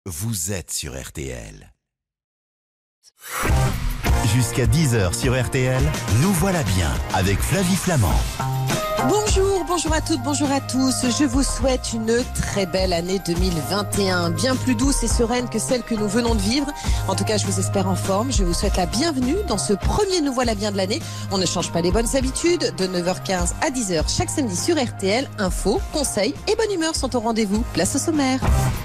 vous êtes sur RTL. Jusqu'à 10h sur RTL, nous voilà bien avec Flavie Flamand. Bonjour à toutes, bonjour à tous. Je vous souhaite une très belle année 2021, bien plus douce et sereine que celle que nous venons de vivre. En tout cas, je vous espère en forme. Je vous souhaite la bienvenue dans ce premier Nous voilà bien de l'année. On ne change pas les bonnes habitudes. De 9h15 à 10h chaque samedi sur RTL, infos, conseils et bonne humeur sont au rendez-vous. Place au sommaire.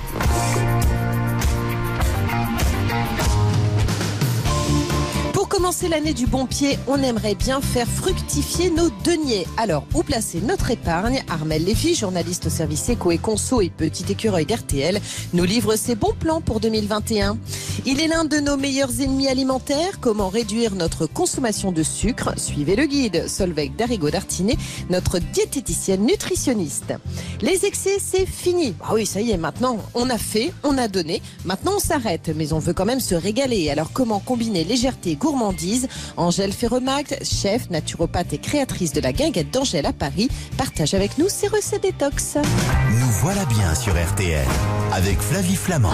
Pour commencer l'année du bon pied, on aimerait bien faire fructifier nos deniers. Alors, où placer notre épargne ? Armelle Lévy, journaliste au service éco et conso et petit écureuil d'RTL, nous livre ses bons plans pour 2021. Il est l'un de nos meilleurs ennemis alimentaires. Comment réduire notre consommation de sucre ? Suivez le guide. Solveig Darigo-Dartinet, notre diététicienne nutritionniste. Les excès, c'est fini. Ah oui, ça y est, maintenant, on a fait, on a donné. Maintenant, on s'arrête, mais on veut quand même se régaler. Alors, comment combiner légèreté et gourmandise ? Angèle Ferremagt, chef, naturopathe et créatrice de la guinguette d'Angèle à Paris, partage avec nous ses recettes détox. Nous voilà bien sur RTL avec Flavie Flamand.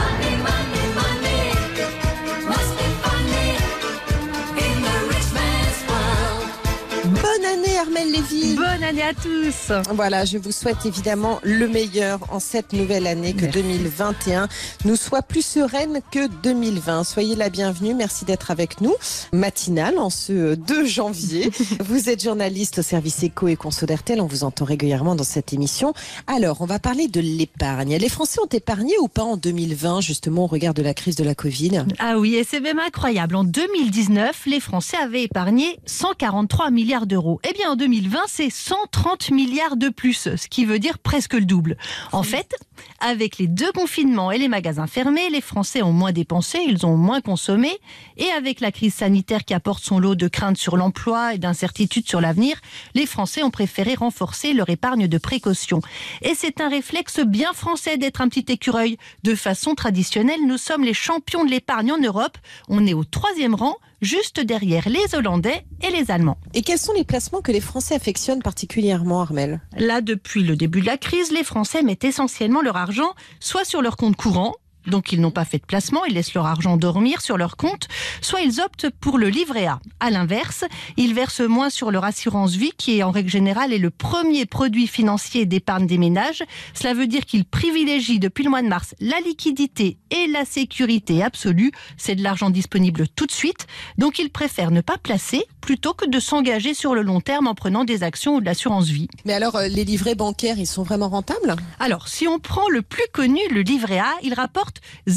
Bonne année Armelle Lévy. Bonne année à tous. Voilà, je vous souhaite évidemment le meilleur en cette nouvelle année, que 2021 nous soit plus sereine que 2020. Soyez la bienvenue, merci d'être avec nous. Matinale en ce 2 janvier. Vous êtes journaliste au service éco et conso d'RTL, on vous entend régulièrement dans cette émission. Alors, on va parler de l'épargne. Les Français ont épargné ou pas en 2020, justement au regard de la crise de la Covid ? Ah oui, et c'est même incroyable. En 2019, les Français avaient épargné 143 milliards d'euros. Eh bien, en 2020, c'est 130 milliards de plus, ce qui veut dire presque le double. En fait, avec les 2 confinements et les magasins fermés, les Français ont moins dépensé, ils ont moins consommé. Et avec la crise sanitaire qui apporte son lot de craintes sur l'emploi et d'incertitudes sur l'avenir, les Français ont préféré renforcer leur épargne de précaution. Et c'est un réflexe bien français d'être un petit écureuil. De façon traditionnelle, nous sommes les champions de l'épargne en Europe. On est au 3e rang, juste derrière les Hollandais et les Allemands. Et quels sont les placements que les Français affectionnent particulièrement, Armelle ? Là, depuis le début de la crise, les Français mettent essentiellement leur argent soit sur leur compte courant, donc ils n'ont pas fait de placement, ils laissent leur argent dormir sur leur compte, soit ils optent pour le livret A. À l'inverse, ils versent moins sur leur assurance vie, qui est en règle générale est le premier produit financier d'épargne des ménages. Cela veut dire qu'ils privilégient depuis le mois de mars la liquidité et la sécurité absolue. C'est de l'argent disponible tout de suite, donc ils préfèrent ne pas placer plutôt que de s'engager sur le long terme en prenant des actions ou de l'assurance vie. Mais alors, les livrets bancaires, ils sont vraiment rentables ? Alors, si on prend le plus connu, le livret A, il rapporte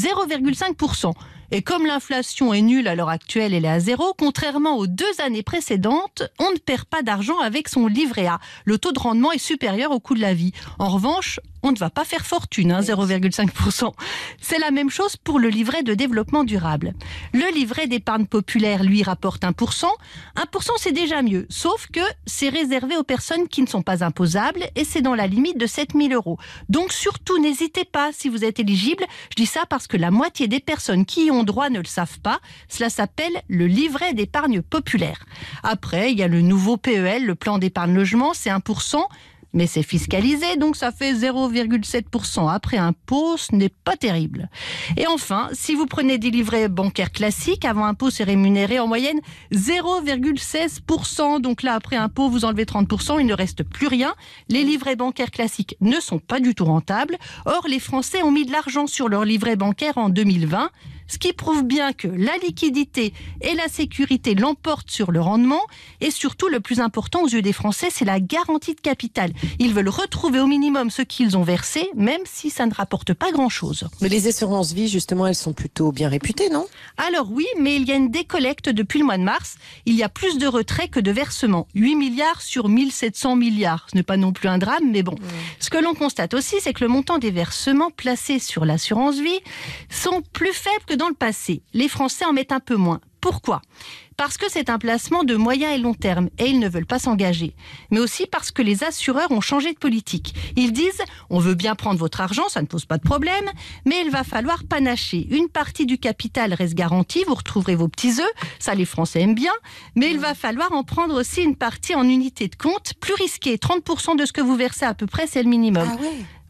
0,5%. Et comme l'inflation est nulle à l'heure actuelle, elle est à 0, contrairement aux 2 années précédentes, on ne perd pas d'argent avec son livret A. Le taux de rendement est supérieur au coût de la vie. En revanche, on ne va pas faire fortune, 0,5%. C'est la même chose pour le livret de développement durable. Le livret d'épargne populaire, lui, rapporte 1%. 1%, c'est déjà mieux, sauf que c'est réservé aux personnes qui ne sont pas imposables et c'est dans la limite de 7 000 €. Donc surtout, n'hésitez pas si vous êtes éligible. Je dis ça parce que la moitié des personnes qui y ont droit ne le savent pas. Cela s'appelle le livret d'épargne populaire. Après, il y a le nouveau PEL, le plan d'épargne logement, c'est 1%. Mais c'est fiscalisé, donc ça fait 0,7% après impôt, ce n'est pas terrible. Et enfin, si vous prenez des livrets bancaires classiques, avant impôt, c'est rémunéré en moyenne 0,16%. Donc là, après impôt, vous enlevez 30%, il ne reste plus rien. Les livrets bancaires classiques ne sont pas du tout rentables. Or, les Français ont mis de l'argent sur leurs livrets bancaires en 2020. Ce qui prouve bien que la liquidité et la sécurité l'emportent sur le rendement. Et surtout, le plus important aux yeux des Français, c'est la garantie de capital. Ils veulent retrouver au minimum ce qu'ils ont versé, même si ça ne rapporte pas grand-chose. Mais les assurances vie, justement, elles sont plutôt bien réputées, non ? Alors oui, mais il y a une décollecte depuis le mois de mars. Il y a plus de retraits que de versements. 8 milliards sur 1700 milliards. Ce n'est pas non plus un drame, mais bon. Ce que l'on constate aussi, c'est que le montant des versements placés sur l'assurance vie sont plus faibles que dans le passé. Les Français en mettent un peu moins. Pourquoi ? Parce que c'est un placement de moyen et long terme et ils ne veulent pas s'engager. Mais aussi parce que les assureurs ont changé de politique. Ils disent « on veut bien prendre votre argent, ça ne pose pas de problème, mais il va falloir panacher. Une partie du capital reste garantie, vous retrouverez vos petits œufs, ça les Français aiment bien, mais il va falloir en prendre aussi une partie en unité de compte, plus risquée. 30% de ce que vous versez à peu près, c'est le minimum. » Ah ouais.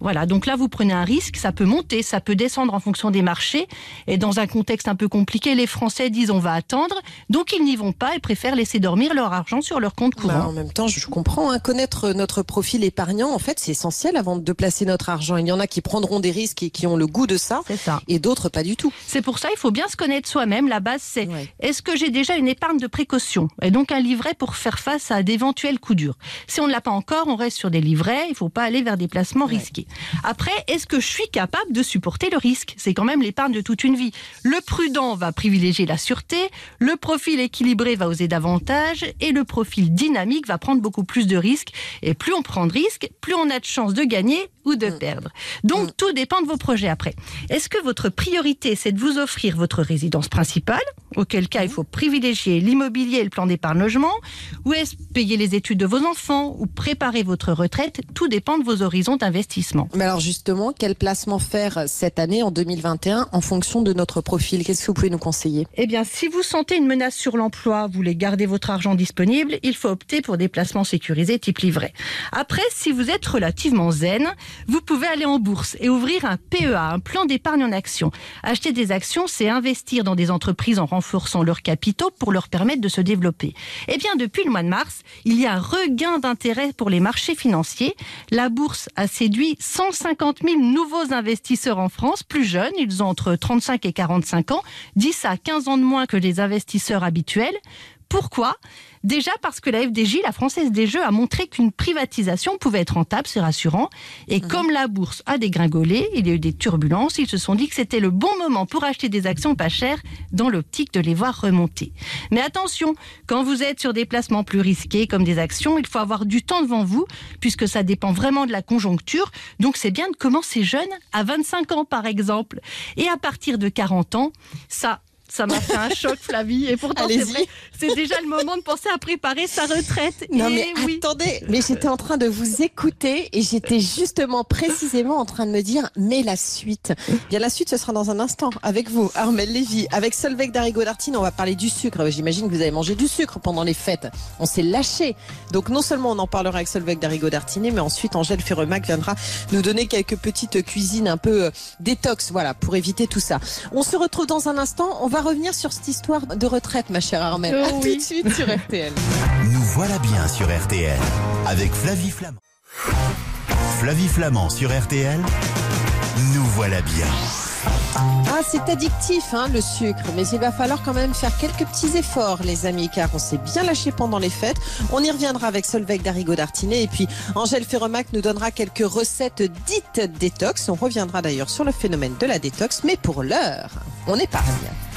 Voilà, donc là vous prenez un risque, ça peut monter, ça peut descendre en fonction des marchés. Et dans un contexte un peu compliqué, les Français disent on va attendre, donc ils n'y vont pas et préfèrent laisser dormir leur argent sur leur compte courant. En même temps, je comprends, connaître notre profil épargnant, en fait, c'est essentiel avant de placer notre argent. Il y en a qui prendront des risques et qui ont le goût de ça, et d'autres pas du tout. C'est pour ça il faut bien se connaître soi-même. La base, c'est est-ce que j'ai déjà une épargne de précaution et donc un livret pour faire face à d'éventuels coups durs. Si on ne l'a pas encore, on reste sur des livrets, il ne faut pas aller vers des placements risqués. Après, est-ce que je suis capable de supporter le risque ? C'est quand même l'épargne de toute une vie. Le prudent va privilégier la sûreté, le profil équilibré va oser davantage et le profil dynamique va prendre beaucoup plus de risques. Et plus on prend de risques, plus on a de chances de gagner ou de perdre. Donc tout dépend de vos projets après. Est-ce que votre priorité, c'est de vous offrir votre résidence principale, auquel cas il faut privilégier l'immobilier et le plan d'épargne logement, ou est-ce payer les études de vos enfants ou préparer votre retraite? Tout dépend de vos horizons d'investissement. Mais alors justement, quel placement faire cette année, en 2021, en fonction de notre profil? Qu'est-ce que vous pouvez nous conseiller? Eh bien, si vous sentez une menace sur l'emploi, vous voulez garder votre argent disponible, il faut opter pour des placements sécurisés type livret. Après, si vous êtes relativement zen, vous pouvez aller en bourse et ouvrir un PEA, un plan d'épargne en actions. Acheter des actions, c'est investir dans des entreprises en renforçant leurs capitaux pour leur permettre de se développer. Eh bien, depuis le mois de mars, il y a un regain d'intérêt pour les marchés financiers. La bourse a séduit 150 000 nouveaux investisseurs en France, plus jeunes, ils ont entre 35 et 45 ans, 10 à 15 ans de moins que les investisseurs habituels. Pourquoi ? Déjà parce que la FDJ, la Française des Jeux, a montré qu'une privatisation pouvait être rentable, c'est rassurant. Et comme la bourse a dégringolé, il y a eu des turbulences, ils se sont dit que c'était le bon moment pour acheter des actions pas chères dans l'optique de les voir remonter. Mais attention, quand vous êtes sur des placements plus risqués comme des actions, il faut avoir du temps devant vous puisque ça dépend vraiment de la conjoncture. Donc c'est bien de commencer jeune, à 25 ans par exemple. Et à partir de 40 ans, ça m'a fait un choc, Flavie. Et pourtant, c'est vrai, c'est déjà le moment de penser à préparer sa retraite. Non, mais attendez, mais j'étais en train de vous écouter et j'étais justement précisément en train de me dire, mais la suite. Bien, la suite, ce sera dans un instant avec vous, Armelle Lévy. Avec Solveig Darigo-Dartine, on va parler du sucre. J'imagine que vous avez mangé du sucre pendant les fêtes. On s'est lâché. Donc, non seulement on en parlera avec Solveig Darigo-Dartine, mais ensuite, Angèle Ferremac viendra nous donner quelques petites cuisines un peu détox, voilà, pour éviter tout ça. On se retrouve dans un instant. On va revenir sur cette histoire de retraite, ma chère Armelle. À tout de suite sur RTL. Nous voilà bien sur RTL avec Flavie Flamand. Flavie Flamand sur RTL. Nous voilà bien. Ah, c'est addictif, le sucre. Mais il va falloir quand même faire quelques petits efforts, les amis, car on s'est bien lâché pendant les fêtes. On y reviendra avec Solveig Darigo-Dartine et puis Angèle Ferremac nous donnera quelques recettes dites détox. On reviendra d'ailleurs sur le phénomène de la détox, mais pour l'heure, on épargne.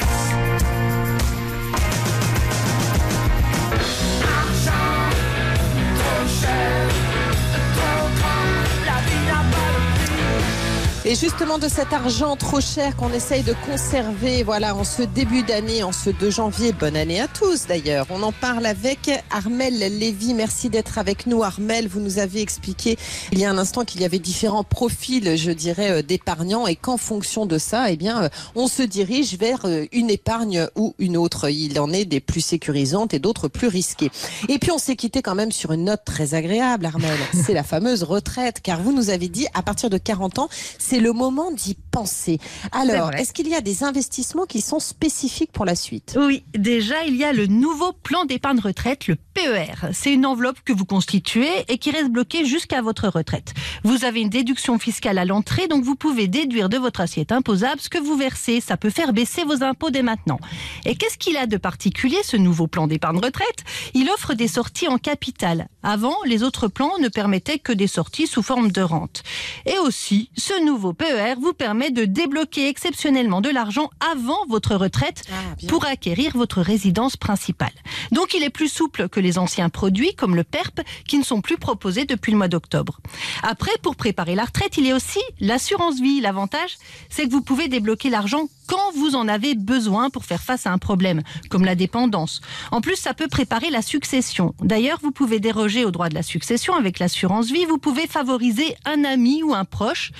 Et justement de cet argent trop cher qu'on essaye de conserver, voilà, en ce début d'année, en ce 2 janvier. Bonne année à tous d'ailleurs. On en parle avec Armelle Lévy. Merci d'être avec nous, Armelle. Vous nous avez expliqué il y a un instant qu'il y avait différents profils, je dirais, d'épargnants et qu'en fonction de ça, eh bien, on se dirige vers une épargne ou une autre. Il en est des plus sécurisantes et d'autres plus risquées. Et puis on s'est quitté quand même sur une note très agréable, Armelle. C'est la fameuse retraite, car vous nous avez dit à partir de 40 ans, c'est le moment d'y penser. Alors, est-ce qu'il y a des investissements qui sont spécifiques pour la suite? Oui, déjà, il y a le nouveau plan d'épargne retraite, le PER. C'est une enveloppe que vous constituez et qui reste bloquée jusqu'à votre retraite. Vous avez une déduction fiscale à l'entrée, donc vous pouvez déduire de votre assiette imposable ce que vous versez. Ça peut faire baisser vos impôts dès maintenant. Et qu'est-ce qu'il a de particulier, ce nouveau plan d'épargne retraite? Il offre des sorties en capital. Avant, les autres plans ne permettaient que des sorties sous forme de rente. Et aussi, ce nouveau PER vous permet de débloquer exceptionnellement de l'argent avant votre retraite pour acquérir votre résidence principale. Donc il est plus souple que les anciens produits comme le PERP qui ne sont plus proposés depuis le mois d'octobre. Après, pour préparer la retraite, il y a aussi l'assurance vie. L'avantage, c'est que vous pouvez débloquer l'argent quand vous en avez besoin pour faire face à un problème, comme la dépendance. En plus, ça peut préparer la succession. D'ailleurs, vous pouvez déroger au droit de la succession avec l'assurance vie. Vous pouvez favoriser un ami ou un proche, mais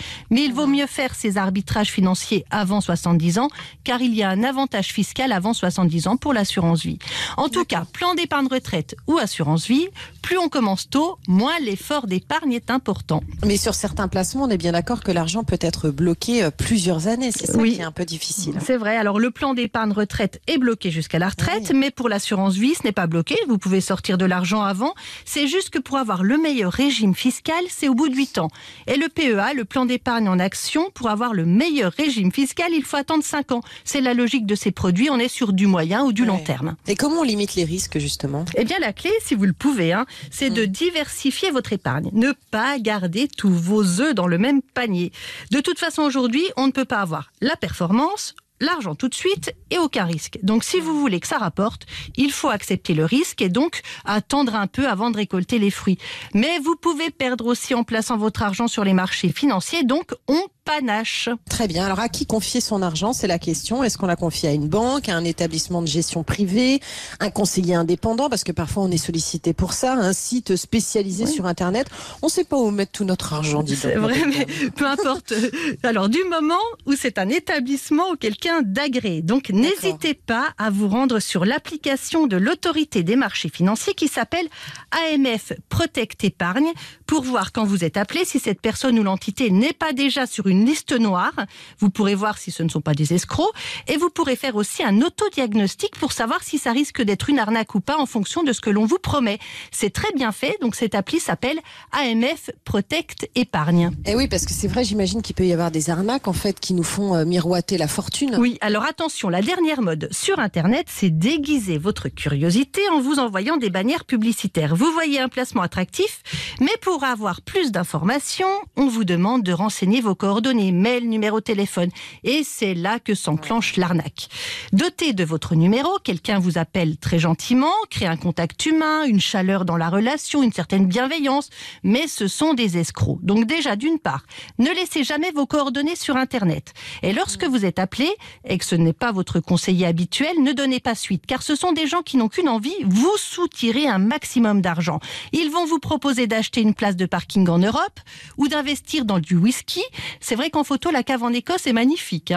Il vaut mieux faire ces arbitrages financiers avant 70 ans, car il y a un avantage fiscal avant 70 ans pour l'assurance vie. En tout cas, plan d'épargne retraite ou assurance vie, plus on commence tôt, moins l'effort d'épargne est important. Mais sur certains placements, on est bien d'accord que l'argent peut être bloqué plusieurs années. C'est ça qui est un peu difficile. C'est vrai. Alors, le plan d'épargne retraite est bloqué jusqu'à la retraite, mais pour l'assurance vie, ce n'est pas bloqué. Vous pouvez sortir de l'argent avant. C'est juste que pour avoir le meilleur régime fiscal, c'est au bout de 8 ans. Et le PEA, le plan d'épargne en action, pour avoir le meilleur régime fiscal, il faut attendre 5 ans. C'est la logique de ces produits. On est sur du moyen ou du long terme. Et comment on limite les risques, justement ? Eh bien, la clé, si vous le pouvez, c'est de diversifier votre épargne. Ne pas garder tous vos œufs dans le même panier. De toute façon, aujourd'hui, on ne peut pas avoir la performance, l'argent tout de suite et aucun risque. Donc, si vous voulez que ça rapporte, il faut accepter le risque et donc attendre un peu avant de récolter les fruits. Mais vous pouvez perdre aussi en plaçant votre argent sur les marchés financiers, donc on panache. Très bien. Alors, à qui confier son argent, c'est la question. Est-ce qu'on la confie à une banque, à un établissement de gestion privé, un conseiller indépendant, parce que parfois on est sollicité pour ça, un site spécialisé sur Internet. On ne sait pas où mettre tout notre argent, dis donc. C'est vrai, mais peu importe. Alors, du moment où c'est un établissement ou quelqu'un d'agréé. Donc, n'hésitez pas à vous rendre sur l'application de l'autorité des marchés financiers qui s'appelle AMF Protect Épargne pour voir quand vous êtes appelé si cette personne ou l'entité n'est pas déjà sur une liste noire. Vous pourrez voir si ce ne sont pas des escrocs et vous pourrez faire aussi un autodiagnostic pour savoir si ça risque d'être une arnaque ou pas en fonction de ce que l'on vous promet. C'est très bien fait. Donc, cette appli s'appelle AMF Protect Épargne. Et oui, parce que c'est vrai, j'imagine qu'il peut y avoir des arnaques en fait qui nous font miroiter la fortune. Oui, alors attention, la dernière mode sur Internet, c'est déguiser votre curiosité en vous envoyant des bannières publicitaires. Vous voyez un placement attractif, mais pour avoir plus d'informations, on vous demande de renseigner vos coordonnées, mail, numéro de téléphone. Et c'est là que s'enclenche l'arnaque. Doté de votre numéro, quelqu'un vous appelle très gentiment, crée un contact humain, une chaleur dans la relation, une certaine bienveillance, mais ce sont des escrocs. Donc déjà, d'une part, ne laissez jamais vos coordonnées sur Internet. Et lorsque vous êtes appelé et que ce n'est pas votre conseiller habituel, ne donnez pas suite, car ce sont des gens qui n'ont qu'une envie, vous soutirer un maximum d'argent. Ils vont vous proposer d'acheter une place de parking en Europe ou d'investir dans du whisky. C'est vrai qu'en photo, la cave en Écosse est magnifique.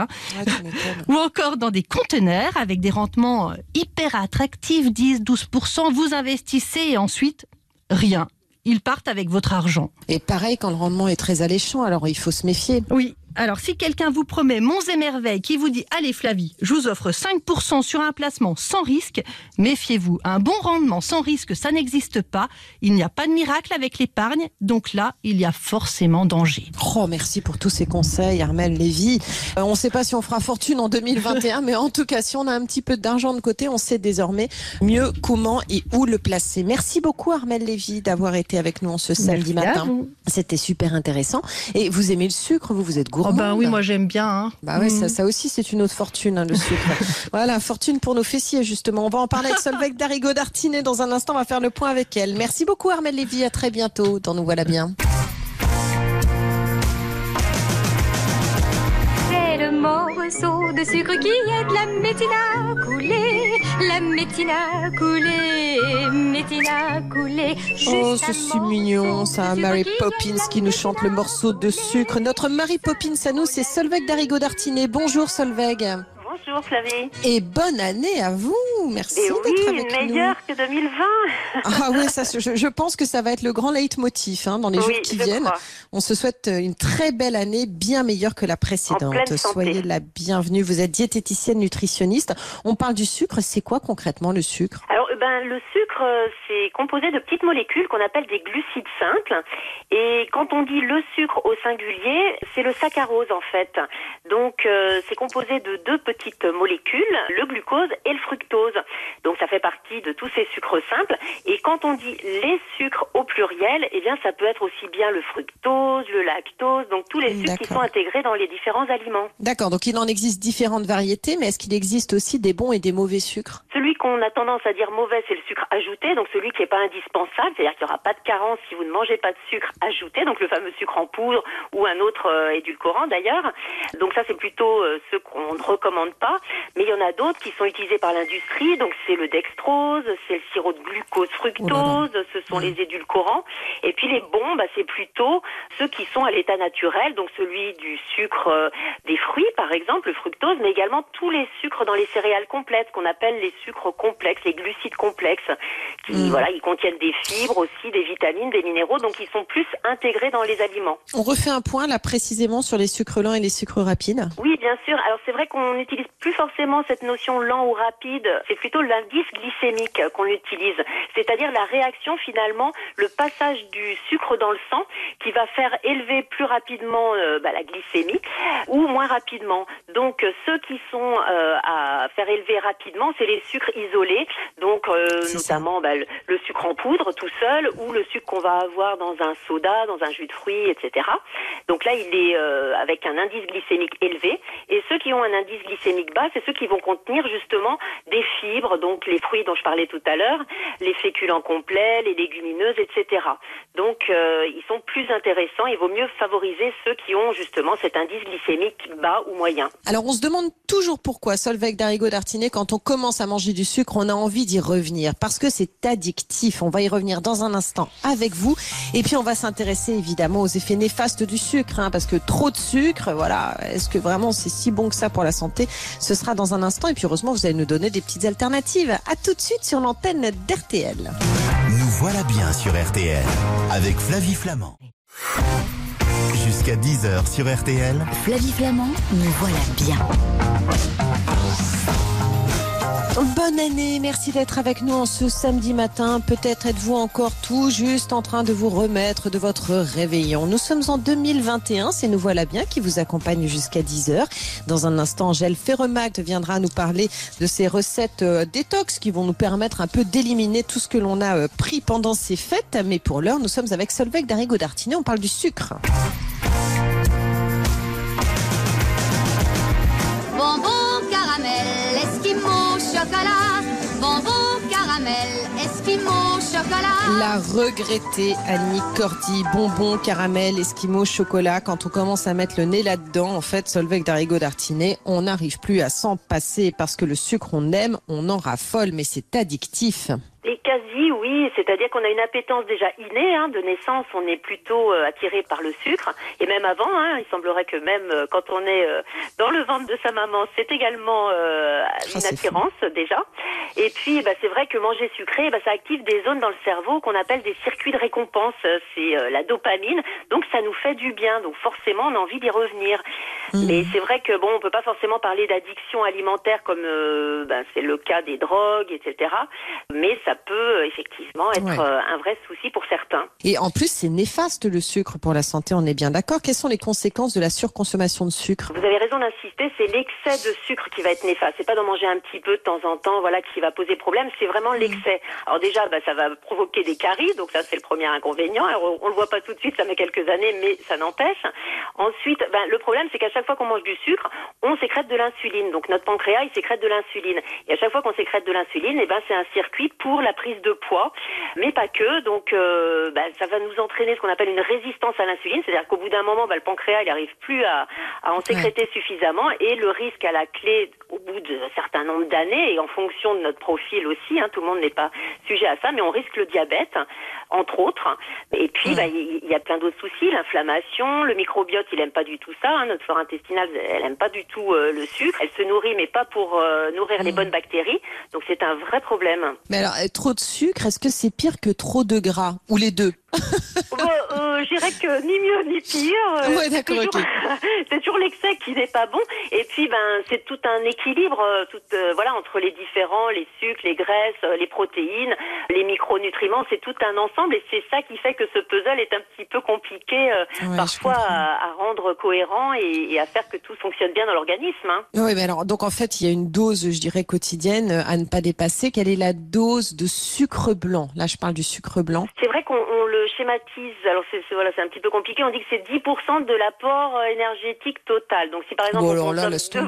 Ou encore dans des conteneurs avec des rendements hyper attractifs, 10-12%. Vous investissez et ensuite, rien. Ils partent avec votre argent. Et pareil, quand le rendement est très alléchant, alors il faut se méfier. Oui. Alors, si quelqu'un vous promet monts et merveilles, qui vous dit « Allez Flavie, je vous offre 5% sur un placement sans risque », méfiez-vous. Un bon rendement sans risque, ça n'existe pas. Il n'y a pas de miracle avec l'épargne. Donc là, il y a forcément danger. Oh, merci pour tous ces conseils, Armelle Lévy. On ne sait pas si on fera fortune en 2021, mais en tout cas, si on a un petit peu d'argent de côté, on sait désormais mieux comment et où le placer. Merci beaucoup, Armelle Lévy, d'avoir été avec nous en ce samedi matin. C'était super intéressant. Et vous aimez le sucre, vous êtes gourmand. Oh ben oui, moi j'aime bien. Bah oui, ça aussi c'est une autre fortune, le sucre. Voilà, fortune pour nos fessiers justement. On va en parler avec Solveig Darigo-Dartinet dans un instant. On va faire le point avec elle. Merci beaucoup Armelle Lévy. À très bientôt dans Nous voilà bien. Le morceau de sucre qui aide la médecine à couler, la médecine à couler, médecine à couler. Oh, c'est si mignon, ça, Mary Poppins qui nous chante le morceau de sucre. Notre Mary Poppins à nous, c'est Solveig Darigo-Dartinet. Bonjour Solveig. Bonjour Flavie. Et bonne année à vous. Merci et d'être avec nous. Meilleure que 2020. Ah oui, ça, je pense que ça va être le grand leitmotiv dans les jours qui viennent. Crois. On se souhaite une très belle année, bien meilleure que la précédente. Soyez la bienvenue. Vous êtes diététicienne nutritionniste. On parle du sucre. C'est quoi concrètement le sucre ? Alors, le sucre, c'est composé de petites molécules qu'on appelle des glucides simples. Et quand on dit le sucre au singulier, c'est le saccharose en fait. Donc, c'est composé de deux petites molécules, le glucose et le fructose. Donc, ça fait partie de tous ces sucres simples. Et quand on dit les sucres au pluriel, eh bien, ça peut être aussi bien le fructose, le lactose, donc tous les sucres qui sont intégrés dans les différents aliments. D'accord. Donc, il en existe différentes variétés, mais est-ce qu'il existe aussi des bons et des mauvais sucres ? Celui qu'on a tendance à dire mauvais mauvais, c'est le sucre ajouté, donc celui qui n'est pas indispensable, c'est-à-dire qu'il n'y aura pas de carence si vous ne mangez pas de sucre ajouté, donc le fameux sucre en poudre ou un autre édulcorant d'ailleurs. Donc ça, c'est plutôt ceux qu'on ne recommande pas. Mais il y en a d'autres qui sont utilisés par l'industrie, donc c'est le dextrose, c'est le sirop de glucose fructose, ce sont les édulcorants. Et puis les bons, c'est plutôt ceux qui sont à l'état naturel, donc celui du sucre des fruits par exemple, le fructose, mais également tous les sucres dans les céréales complètes, qu'on appelle les sucres complexes, les glucides complexes, qui ils contiennent des fibres aussi, des vitamines, des minéraux, donc ils sont plus intégrés dans les aliments. On refait un point là précisément sur les sucres lents et les sucres rapides. Oui, bien sûr. Alors c'est vrai qu'on n'utilise plus forcément cette notion lent ou rapide, c'est plutôt l'indice glycémique qu'on utilise, c'est-à-dire la réaction finalement, le passage du sucre dans le sang qui va faire élever plus rapidement la glycémie ou moins rapidement. Donc ceux qui sont à faire élever rapidement, c'est les sucres isolés, donc notamment le sucre en poudre tout seul ou le sucre qu'on va avoir dans un soda, dans un jus de fruits, etc. Donc là, il est avec un indice glycémique élevé. Et ceux qui ont un indice glycémique bas, c'est ceux qui vont contenir justement des fibres, donc les fruits dont je parlais tout à l'heure, les féculents complets, les légumineuses, etc. Donc ils sont plus intéressants. Il vaut mieux favoriser ceux qui ont justement cet indice glycémique bas ou moyen. Alors on se demande toujours pourquoi, Solveig Darigo-Dartinet, quand on commence à manger du sucre, on a envie d'y revenir. Parce que c'est addictif. On va y revenir dans un instant avec vous. Et puis on va s'intéresser évidemment aux effets néfastes du sucre, parce que trop de sucre, voilà, est-ce que vraiment c'est si bon que ça pour la santé? Ce sera dans un instant. Et puis heureusement, vous allez nous donner des petites alternatives. À tout de suite sur l'antenne d'RTL. Nous voilà bien sur RTL avec Flavie Flamand. Jusqu'à 10h sur RTL. Flavie Flamand, nous voilà bien. Bonne année, merci d'être avec nous en ce samedi matin. Peut-être êtes-vous encore tout juste en train de vous remettre de votre réveillon. Nous sommes en 2021, c'est Nous voilà bien qui vous accompagne jusqu'à 10h. Dans un instant, Angèle Ferremagne viendra nous parler de ces recettes détox qui vont nous permettre un peu d'éliminer tout ce que l'on a pris pendant ces fêtes. Mais pour l'heure, nous sommes avec Solveig Darigo-Dartinet, on parle du sucre. Bonbon caramel, esquimau, chocolat. Bonbon caramel, esquimau, chocolat. La regrettée Annie Cordy, bonbon, caramel, esquimau, chocolat. Quand on commence à mettre le nez là-dedans, en fait, Solveig Darigo-Dartinet, on n'arrive plus à s'en passer parce que le sucre, on aime, on en raffole, mais c'est addictif. Et quasi, oui, c'est-à-dire qu'on a une appétence déjà innée, de naissance, on est plutôt attiré par le sucre, et même avant, il semblerait que même quand on est dans le ventre de sa maman, c'est également une attirance déjà. Et puis, c'est vrai que manger sucré, ça active des zones dans le cerveau qu'on appelle des circuits de récompense, c'est la dopamine, donc ça nous fait du bien, donc forcément on a envie d'y revenir. Mais c'est vrai que on peut pas forcément parler d'addiction alimentaire comme c'est le cas des drogues, etc. Mais ça peut effectivement être un vrai souci pour certains. Et en plus, c'est néfaste le sucre pour la santé, on est bien d'accord. Quelles sont les conséquences de la surconsommation de sucre? Vous avez raison d'insister, c'est l'excès de sucre qui va être néfaste. C'est pas d'en manger un petit peu de temps en temps, qui va poser problème, c'est vraiment l'excès. Alors déjà, ça va provoquer des caries, donc ça c'est le premier inconvénient. Alors, on le voit pas tout de suite, ça met quelques années, mais ça n'empêche. Ensuite, le problème, c'est qu'à chaque fois qu'on mange du sucre, on sécrète de l'insuline. Donc notre pancréas, il sécrète de l'insuline. Et à chaque fois qu'on sécrète de l'insuline, c'est un circuit pour la prise de poids, mais pas que. Donc ça va nous entraîner ce qu'on appelle une résistance à l'insuline, c'est-à-dire qu'au bout d'un moment, le pancréas, il n'arrive plus à en sécréter suffisamment, et le risque à la clé, au bout d'un certain nombre d'années, et en fonction de notre profil aussi, tout le monde n'est pas sujet à ça, mais on risque le diabète, entre autres. Et puis, il y a plein d'autres soucis, l'inflammation, le microbiote, il aime pas du tout ça, notre flore intestinale, elle aime pas du tout le sucre, elle se nourrit, mais pas pour nourrir les bonnes bactéries, donc c'est un vrai problème. Mais alors, trop de sucre, est-ce que c'est pire que trop de gras? Ou les deux? Je dirais que ni mieux ni pire. Ouais, d'accord, ok. C'est toujours l'excès qui n'est pas bon. Et puis, c'est tout un équilibre, entre les différents, les sucres, les graisses, les protéines, les micronutriments. C'est tout un ensemble, et c'est ça qui fait que ce puzzle est un petit peu compliqué parfois à rendre cohérent et à faire que tout fonctionne bien dans l'organisme. Oui, mais alors, donc en fait, il y a une dose, je dirais, quotidienne à ne pas dépasser. Quelle est la dose de sucre blanc? Là, je parle du sucre blanc. C'est vrai qu'on le schématise, alors c'est un petit peu compliqué, on dit que c'est 10% de l'apport énergétique total. Donc si par exemple on consomme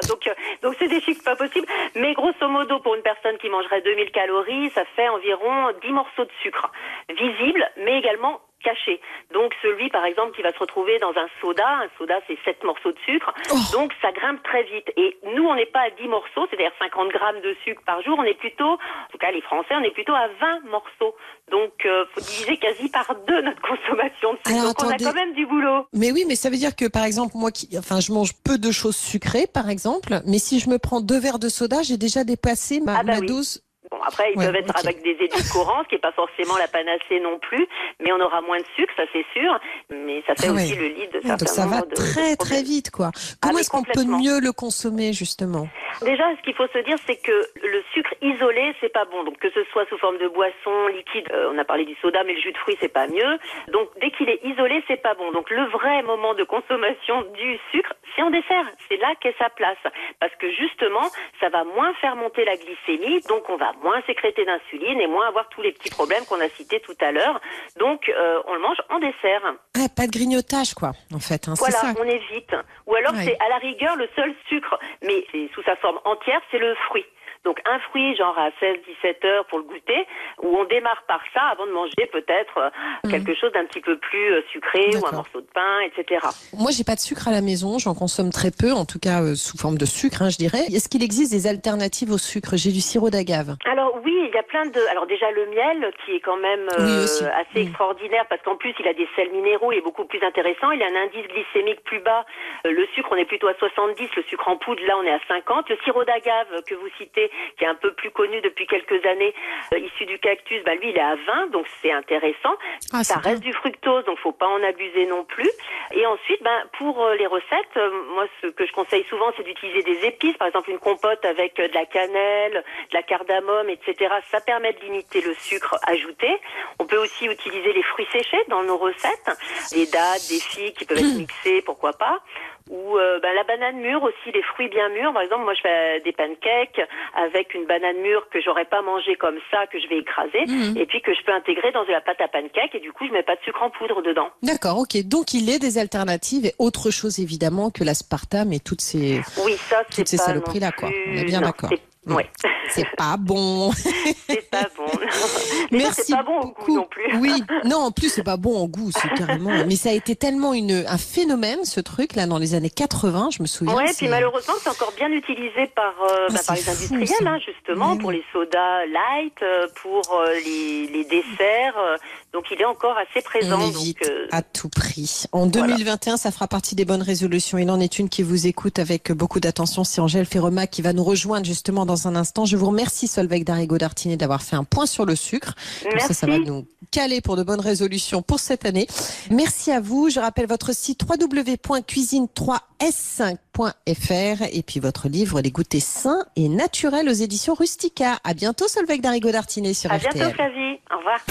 donc c'est des chiffres pas possibles, mais grosso modo pour une personne qui mangerait 2000 calories, ça fait environ 10 morceaux de sucre visibles, mais également caché. Donc celui par exemple qui va se retrouver dans un soda c'est 7 morceaux de sucre, donc ça grimpe très vite. Et nous on n'est pas à 10 morceaux, c'est-à-dire 50 grammes de sucre par jour, on est plutôt, en tout cas les Français, on est plutôt à 20 morceaux. Donc faut diviser quasi par 2 notre consommation de sucre. Alors, donc on a quand même du boulot. Mais oui, mais ça veut dire que par exemple moi je mange peu de choses sucrées par exemple, mais si je me prends 2 verres de soda, j'ai déjà dépassé ma dose. Bon, après, ils peuvent être avec des édulcorants, ce qui n'est pas forcément la panacée non plus, mais on aura moins de sucre, ça c'est sûr, mais ça fait aussi le lead de certains donc ça va très vite, quoi. Comment est-ce qu'on peut mieux le consommer, justement ? Déjà, ce qu'il faut se dire, c'est que le sucre isolé, c'est pas bon. Donc, que ce soit sous forme de boisson, liquide, on a parlé du soda, mais le jus de fruits, c'est pas mieux. Donc, dès qu'il est isolé, c'est pas bon. Donc, le vrai moment de consommation du sucre, c'est en dessert. C'est là qu'est sa place. Parce que justement, ça va moins faire monter la glycémie, donc on va moins sécréter d'insuline et moins avoir tous les petits problèmes qu'on a cités tout à l'heure. Donc, on le mange en dessert. Ah, pas de grignotage, quoi, en fait. Voilà, c'est ça. on évite. Ou alors, c'est à la rigueur le seul sucre, mais c'est sous sa forme entière, c'est le fruit. Donc un fruit genre à 16-17 heures pour le goûter, où on démarre par ça avant de manger peut-être quelque chose d'un petit peu plus sucré ou un morceau de pain, etc. Moi j'ai pas de sucre à la maison, j'en consomme très peu, en tout cas sous forme de sucre, je dirais. Est-ce qu'il existe des alternatives au sucre ? J'ai du sirop d'agave. Alors oui, il y a plein de... Alors déjà le miel qui est quand même assez extraordinaire parce qu'en plus il a des sels minéraux, il est beaucoup plus intéressant, il a un indice glycémique plus bas. Le sucre on est plutôt à 70, le sucre en poudre là on est à 50. Le sirop d'agave que vous citez qui est un peu plus connu depuis quelques années, issu du cactus, lui il est à 20, donc c'est intéressant. Ça reste du fructose, donc faut pas en abuser non plus. Et ensuite, pour les recettes, moi ce que je conseille souvent, c'est d'utiliser des épices, par exemple une compote avec de la cannelle, de la cardamome, etc. Ça permet de limiter le sucre ajouté. On peut aussi utiliser les fruits séchés dans nos recettes, des dattes, des figues qui peuvent être mixées, pourquoi pas. Ou la banane mûre aussi, les fruits bien mûrs. Par exemple, moi je fais des pancakes avec une banane mûre que j'aurais pas mangée comme ça, que je vais écraser, et puis que je peux intégrer dans de la pâte à pancakes, et du coup je mets pas de sucre en poudre dedans. D'accord, ok. Donc il est des alternatives et autre chose évidemment que l'aspartame et toutes ces saloperies là, quoi. On est bien d'accord. Ouais. C'est pas bon. C'est pas bon. Merci c'est pas bon beaucoup. Au goût non plus. Oui, non, en plus c'est pas bon en goût, c'est carrément. Mais ça a été tellement un phénomène ce truc là dans les années 80, je me souviens. Ouais, puis malheureusement c'est encore bien utilisé par les industriels, justement, pour les sodas light, pour les desserts. Donc il est encore assez présent. On évite à tout prix. En 2021, ça fera partie des bonnes résolutions. Il en est une qui vous écoute avec beaucoup d'attention. C'est Angèle Ferremac qui va nous rejoindre justement dans un instant. Je vous remercie Solveig Darigo-Dartinet d'avoir fait un point sur le sucre. Merci. Ça va nous caler pour de bonnes résolutions pour cette année. Merci à vous. Je rappelle votre site www.cuisine3s5.fr et puis votre livre Les goûters sains et naturels aux éditions Rustica. À bientôt Solveig Darigo-Dartinet sur RTL. À bientôt Flavie. Au revoir.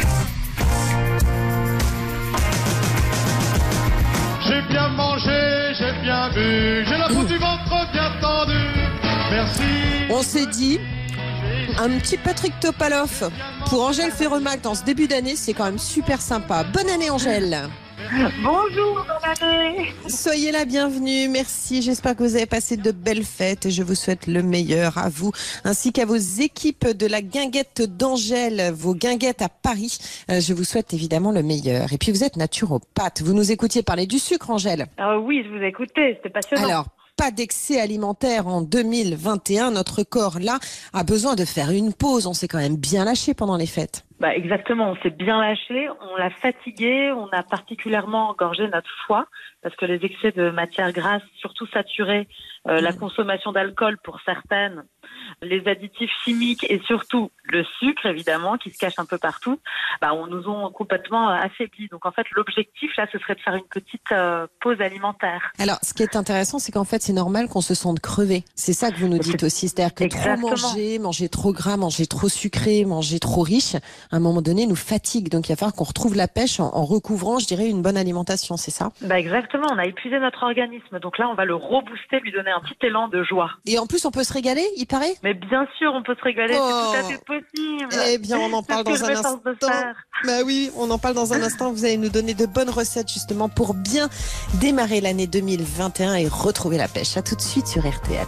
J'ai bien mangé, j'ai bien bu, j'ai la peau du ventre bien tendue. Merci. On s'est dit, un petit Patrick Topalov pour Angèle Ferremac dans ce début d'année, c'est quand même super sympa. Bonne année Angèle. Bonjour, bonne année. Soyez la bienvenue, merci. J'espère que vous avez passé de belles fêtes et je vous souhaite le meilleur à vous ainsi qu'à vos équipes de la guinguette d'Angèle, vos guinguettes à Paris. Je vous souhaite évidemment le meilleur. Et puis vous êtes naturopathe. Vous nous écoutiez parler du sucre, Angèle. Oui, je vous ai écouté, c'était passionnant. Alors, pas d'excès alimentaire en 2021. Notre corps, là, a besoin de faire une pause. On s'est quand même bien lâché pendant les fêtes. Exactement, on s'est bien lâché, on l'a fatigué, on a particulièrement engorgé notre foie parce que les excès de matières grasses, surtout saturées, la consommation d'alcool pour certaines, les additifs chimiques et surtout le sucre évidemment qui se cache un peu partout, on nous ont complètement affaiblis. Donc en fait l'objectif là ce serait de faire une petite pause alimentaire. Alors ce qui est intéressant c'est qu'en fait c'est normal qu'on se sente crevé. C'est ça que vous nous dites aussi, c'est-à-dire que Exactement. trop manger trop gras, manger trop sucré, manger trop riche, à un moment donné nous fatigue. Donc il va falloir qu'on retrouve la pêche en recouvrant, je dirais, une bonne alimentation, c'est ça ? Exactement, on a épuisé notre organisme. Donc là on va le rebooster, lui donner un petit élan de joie. Et en plus on peut se régaler, il paraît ? Mais bien sûr, on peut se régaler, c'est tout à fait possible. Eh bien, on en parle dans un instant. Bah oui, on en parle dans un instant. Vous allez nous donner de bonnes recettes justement pour bien démarrer l'année 2021 et retrouver la pêche. À tout de suite sur RTL.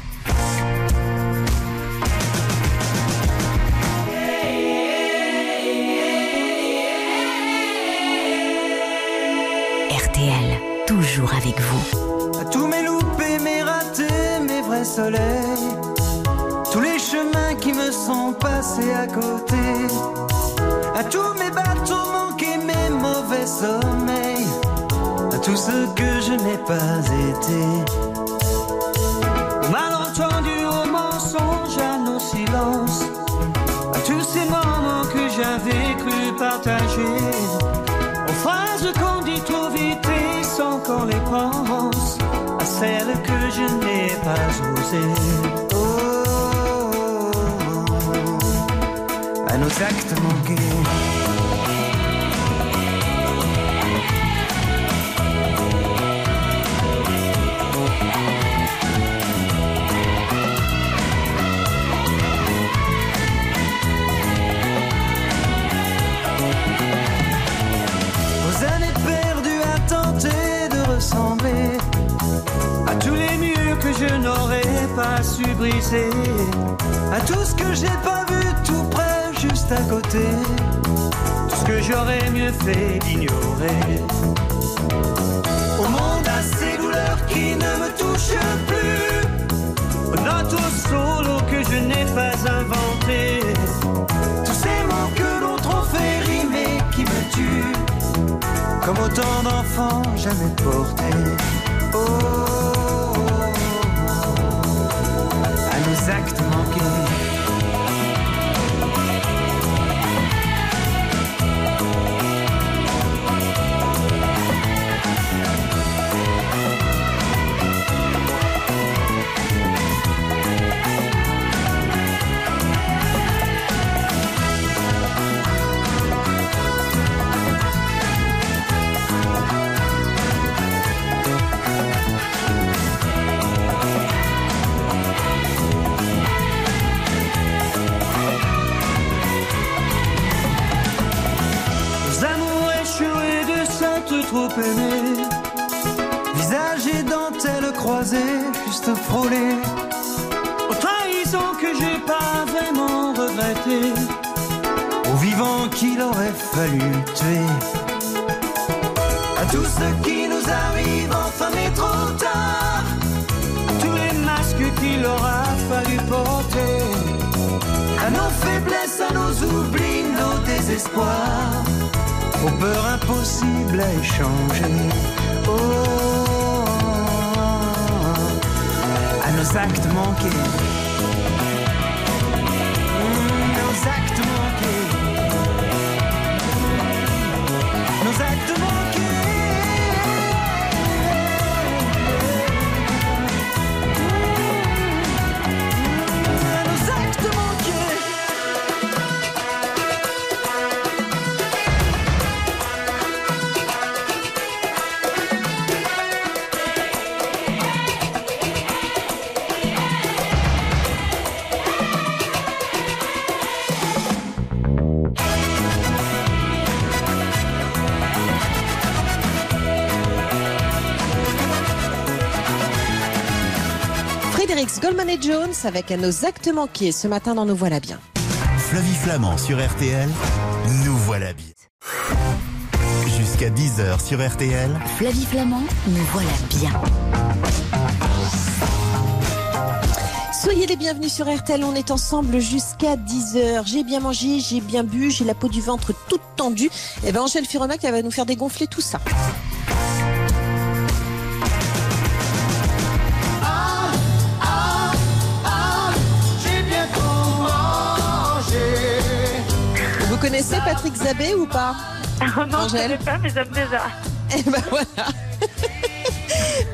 RTL, toujours avec vous. À tous mes loupés, mes ratés, mes vrais soleils, tous les chemins qui me sont passés à côté, à tous mes bateaux manqués, mes mauvais sommeils, à tout ce que je n'ai pas été, aux malentendus, aux mensonges, à nos silences, à tous ces moments que j'avais cru partager, aux phrases qu'on dit trop vite et sans qu'on les pense, à celles que je n'ai pas osées. À nos actes manqués. Aux années perdues à tenter de ressembler à tous les murs que je n'aurais pas su briser, à tout ce que j'ai pas vu tout près juste à côté, tout ce que j'aurais mieux fait d'ignorer. Au monde à ces douleurs qui ne me touchent plus, aux notes au solo que je n'ai pas inventé, tous ces mots que l'autre ont fait rimer qui me tuent, comme autant d'enfants jamais portés. À nos actes manqués. Trop aimé, visage et dentelle croisée, juste frôlé, aux trahisons que j'ai pas vraiment regretté, aux vivants qu'il aurait fallu tuer, à tout ce qui nous arrive enfin mais trop tard, à tous les masques qu'il aura fallu porter, à nos faiblesses, à nos oublis, nos désespoirs, aux peurs impossibles à échanger, à nos actes manqués, nos actes manqués, nos actes manqués, nos actes manqués. Goldman et Jones avec nos actes manqués ce matin dans Nous Voilà Bien. Flavie Flamand sur RTL, Nous Voilà Bien. Jusqu'à 10h sur RTL. Flavie Flamand, Nous Voilà Bien. Soyez les bienvenus sur RTL, on est ensemble jusqu'à 10h. J'ai bien mangé, j'ai bien bu, j'ai la peau du ventre toute tendue. Et bien Angèle Fironac, elle va nous faire dégonfler tout ça. Vous connaissez Patrick Zabé ou pas? Non, Angèle? je ne connais pas, mais j'aime déjà. Et ben voilà.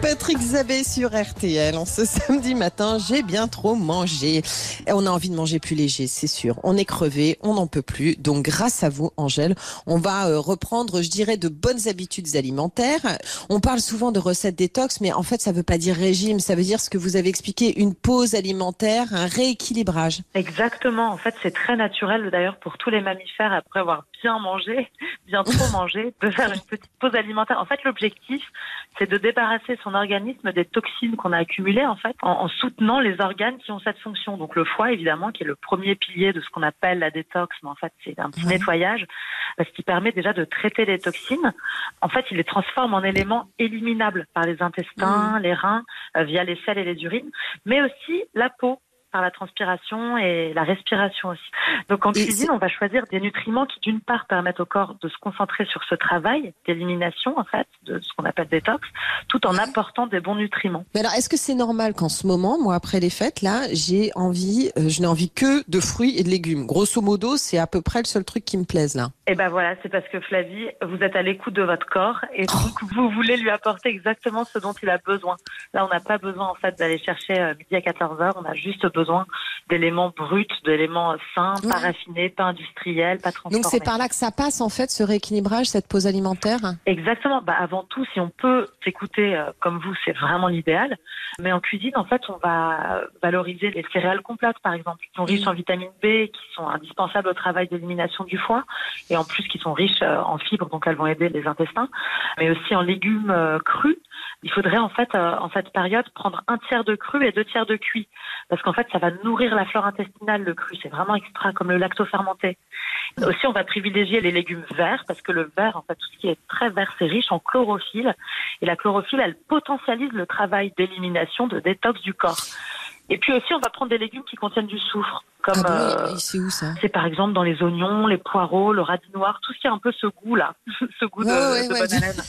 Patrick Zabé sur RTL. En ce samedi matin, j'ai bien trop mangé. Et on a envie de manger plus léger, c'est sûr. On est crevé, on n'en peut plus. Donc grâce à vous, Angèle, on va reprendre, je dirais, de bonnes habitudes alimentaires. On parle souvent de recettes détox, mais en fait, ça ne veut pas dire régime. Ça veut dire ce que vous avez expliqué, une pause alimentaire, un rééquilibrage. Exactement. En fait, c'est très naturel d'ailleurs pour tous les mammifères, après avoir bien mangé, bien trop mangé, de faire une petite pause alimentaire. En fait, l'objectif, c'est de débarrasser son organisme des toxines qu'on a accumulées en fait, en soutenant les organes qui ont cette fonction. Donc le foie, évidemment, qui est le premier pilier de ce qu'on appelle la détox, mais en fait, c'est un petit nettoyage, ce qui permet déjà de traiter les toxines. En fait, il les transforme en éléments éliminables par les intestins, les reins, via les selles et les urines, mais aussi la peau, par la transpiration et la respiration aussi. Donc en cuisine, on va choisir des nutriments qui d'une part permettent au corps de se concentrer sur ce travail d'élimination en fait, de ce qu'on appelle détox, tout en apportant des bons nutriments. Mais alors, est-ce que c'est normal qu'en ce moment, moi après les fêtes, là, je n'ai envie que de fruits et de légumes. Grosso modo, c'est à peu près le seul truc qui me plaise là. Et ben voilà, c'est parce que Flavie, vous êtes à l'écoute de votre corps et donc vous voulez lui apporter exactement ce dont il a besoin. Là, on n'a pas besoin en fait d'aller chercher midi à 14h, on a juste besoin d'éléments bruts, d'éléments sains, pas raffinés, pas industriels, pas transformés. Donc c'est par là que ça passe en fait, ce rééquilibrage, cette pause alimentaire? Exactement. Avant tout, si on peut s'écouter comme vous, c'est vraiment l'idéal. Mais en cuisine, en fait, on va valoriser les céréales complètes, par exemple, qui sont riches en vitamine B, qui sont indispensables au travail d'élimination du foie, et en plus qui sont riches en fibres, donc elles vont aider les intestins, mais aussi en légumes crus. Il faudrait en fait, en cette période, prendre 1/3 de cru et 2/3 de cuit. Parce qu'en fait, ça va nourrir la flore intestinale, le cru. C'est vraiment extra, comme le lactofermenté. Aussi, on va privilégier les légumes verts, parce que le vert, en fait, tout ce qui est très vert, c'est riche en chlorophylle. Et la chlorophylle, elle potentialise le travail d'élimination, de détox du corps. Et puis aussi, on va prendre des légumes qui contiennent du soufre. Comme, c'est où ça? C'est par exemple dans les oignons, les poireaux, le radis noir, tout ce qui a un peu ce goût-là, ce goût de bonne haleine.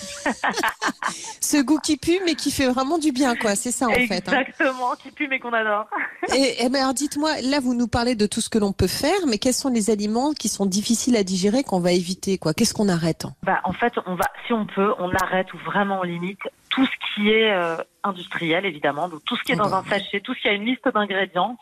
Ce goût qui pue, mais qui fait vraiment du bien, quoi. C'est ça, en fait. Exactement, qui pue, mais qu'on adore. Et alors, dites-moi, là, vous nous parlez de tout ce que l'on peut faire, mais quels sont les aliments qui sont difficiles à digérer, qu'on va éviter, quoi? Qu'est-ce qu'on arrête? En fait, si on peut, on arrête ou vraiment on limite tout ce qui est industriel, évidemment. Donc, tout ce qui est dans un sachet, tout ce qui a une liste d'ingrédients,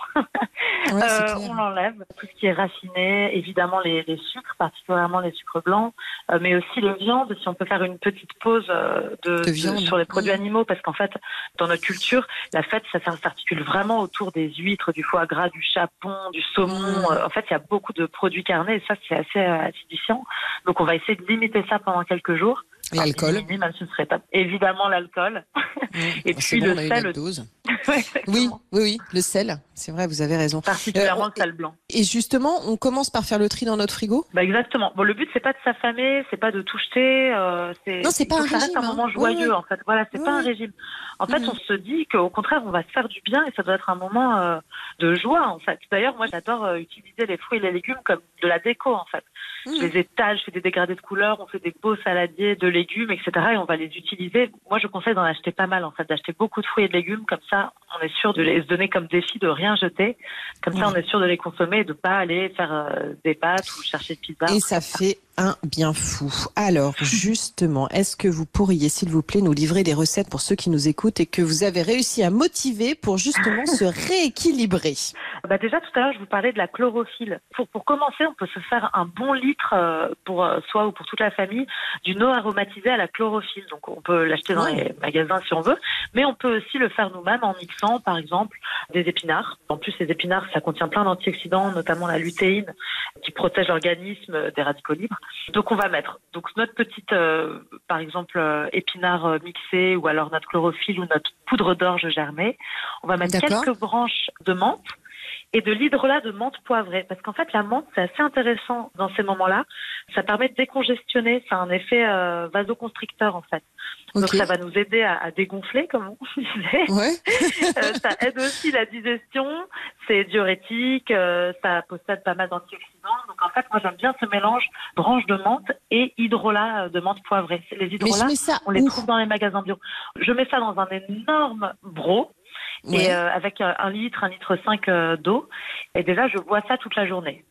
on l'enlève. Tout ce qui est raffiné, évidemment les sucres, particulièrement les sucres blancs, mais aussi les viandes, si on peut faire une petite pause sur les produits animaux, parce qu'en fait, dans notre culture, la fête, ça s'articule vraiment autour des huîtres, du foie gras, du chapon, du saumon. En fait, il y a beaucoup de produits carnés, et ça, c'est assez acidifiant. Donc, on va essayer de limiter ça pendant quelques jours. L'alcool. Même si ce serait pas évidemment l'alcool. Et puis le sel. Oui, le sel. C'est vrai, vous avez raison. Particulièrement le sel blanc. Et justement, on commence par faire le tri dans notre frigo? Exactement. Bon, le but, c'est pas de s'affamer, c'est pas de tout jeter. C'est pas un régime. C'est un moment joyeux, en fait. Voilà, c'est pas un régime. En fait, on se dit qu'au contraire, on va se faire du bien et ça doit être un moment de joie, en fait. D'ailleurs, moi, j'adore utiliser les fruits et les légumes comme de la déco, en fait. Je les étale, je fais des dégradés de couleurs, on fait des beaux saladiers de légumes, etc. Et on va les utiliser. Moi, je conseille d'en acheter pas mal, en fait, d'acheter beaucoup de fruits et de légumes. Comme ça, on est sûr de les se donner comme défi de rien jeter. Comme ça, on est sûr de les consommer et de pas aller faire des pâtes ou chercher de pizza. Et ça fait un bien fou. Alors, justement, est-ce que vous pourriez, s'il vous plaît, nous livrer des recettes pour ceux qui nous écoutent et que vous avez réussi à motiver pour justement se rééquilibrer? Déjà, tout à l'heure, je vous parlais de la chlorophylle. Pour commencer, on peut se faire un bon litre pour soi ou pour toute la famille d'une eau aromatisée à la chlorophylle. Donc, on peut l'acheter dans les magasins si on veut, mais on peut aussi le faire nous-mêmes en mixant, par exemple, des épinards. En plus, les épinards, ça contient plein d'antioxydants, notamment la lutéine, qui protège l'organisme des radicaux libres. Donc, on va mettre notre petite, par exemple, épinard mixé ou alors notre chlorophylle ou notre poudre d'orge germée. On va mettre quelques branches de menthe et de l'hydrolat de menthe poivrée. Parce qu'en fait, la menthe, c'est assez intéressant dans ces moments-là. Ça permet de décongestionner. Ça a un effet vasoconstricteur, en fait. Donc, ça va nous aider à dégonfler, comme on disait. Ça aide aussi la digestion. C'est diurétique. Ça possède pas mal d'antioxydants. Donc, en fait, moi, j'aime bien ce mélange branche de menthe et hydrolat de menthe poivrée. Les hydrolats, on les trouve dans les magasins bio. Je mets ça dans un énorme broc. Et avec 1 litre, 1,5 litre d'eau. Et déjà, je bois ça toute la journée.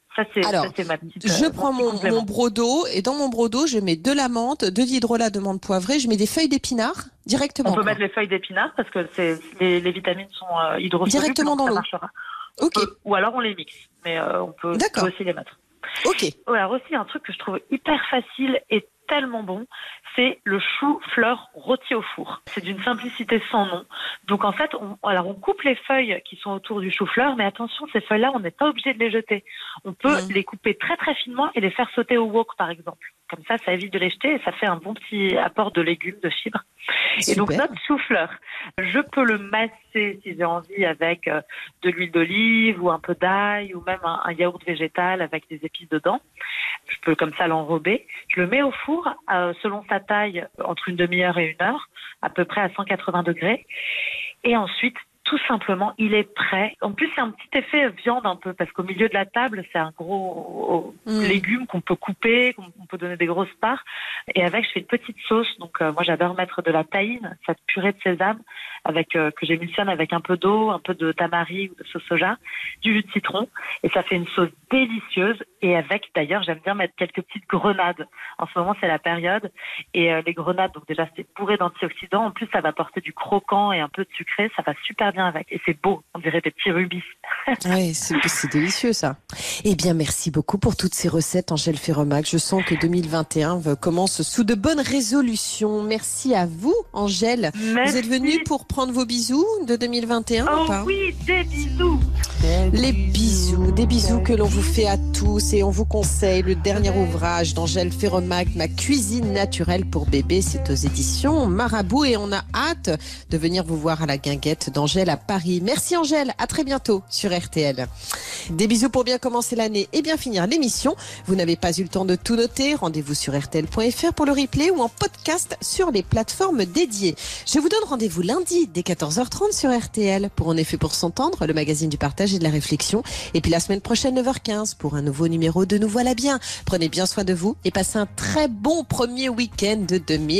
Ça, c'est ma petite... je prends mon broc d'eau et dans mon broc d'eau, je mets de la menthe, de l'hydrolat de menthe poivrée, je mets des feuilles d'épinards directement. On peut mettre les feuilles d'épinards parce que les vitamines sont hydrosolubles. Directement dans l'eau. Ok. Ou alors on les mixe, mais on peut aussi les mettre. Ok. Alors aussi, un truc que je trouve hyper facile et tellement bon, c'est le chou-fleur rôti au four. C'est d'une simplicité sans nom. Donc en fait, on coupe les feuilles qui sont autour du chou-fleur, mais attention, ces feuilles-là, on n'est pas obligé de les jeter. On peut les couper très très finement et les faire sauter au wok, par exemple. Comme ça évite de les jeter et ça fait un bon petit apport de légumes, de fibres. Super. Et donc notre chou-fleur, je peux le masser si j'ai envie avec de l'huile d'olive ou un peu d'ail ou même un yaourt végétal avec des épices dedans. Je peux comme ça l'enrober. Je le mets au four selon sa taille entre une demi-heure et 1 heure, à peu près à 180 degrés. Et ensuite, tout simplement, il est prêt. En plus, c'est un petit effet viande un peu, parce qu'au milieu de la table, c'est un gros légume qu'on peut couper, qu'on peut donner des grosses parts. Et avec, je fais une petite sauce. Donc, moi, j'adore mettre de la tahine, cette purée de sésame, que j'émulsionne avec un peu d'eau, un peu de tamari ou de sauce soja, du jus de citron. Et ça fait une sauce délicieuse. Et avec, d'ailleurs, j'aime bien mettre quelques petites grenades. En ce moment, c'est la période. Et les grenades, donc déjà, c'est bourré d'antioxydants. En plus, ça va apporter du croquant et un peu de sucré. Ça va super bien avec. Et c'est beau. On dirait des petits rubis. Oui, c'est délicieux, ça. Eh bien, merci beaucoup pour toutes ces recettes, Angèle Ferromac. Je sens que 2021 commence sous de bonnes résolutions. Merci à vous, Angèle. Merci. Vous êtes venue pour prendre vos bisous de 2021 ou pas ? Oui, des bisous. Les bisous, des bisous que l'on vous fait à tous et on vous conseille le dernier ouvrage d'Angèle Ferromac, Ma cuisine naturelle pour bébé. C'est aux éditions Marabout et on a hâte de venir vous voir à la guinguette d'Angèle à Paris. Merci Angèle, à très bientôt sur RTL. Des bisous pour bien commencer l'année et bien finir l'émission. Vous n'avez pas eu le temps de tout noter, rendez-vous sur rtl.fr pour le replay ou en podcast sur les plateformes dédiées. Je vous donne rendez-vous lundi dès 14h30 sur RTL pour En effet pour s'entendre, le magazine du partage et de la réflexion. Et puis la semaine prochaine 9h15 pour un nouveau numéro de Nous voilà bien. Prenez bien soin de vous et passez un très bon premier week-end de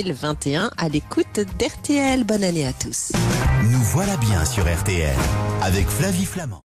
2021 à l'écoute d'RTL. Bonne année à tous. Nous voilà bien sur RTL avec Flavie Flamand.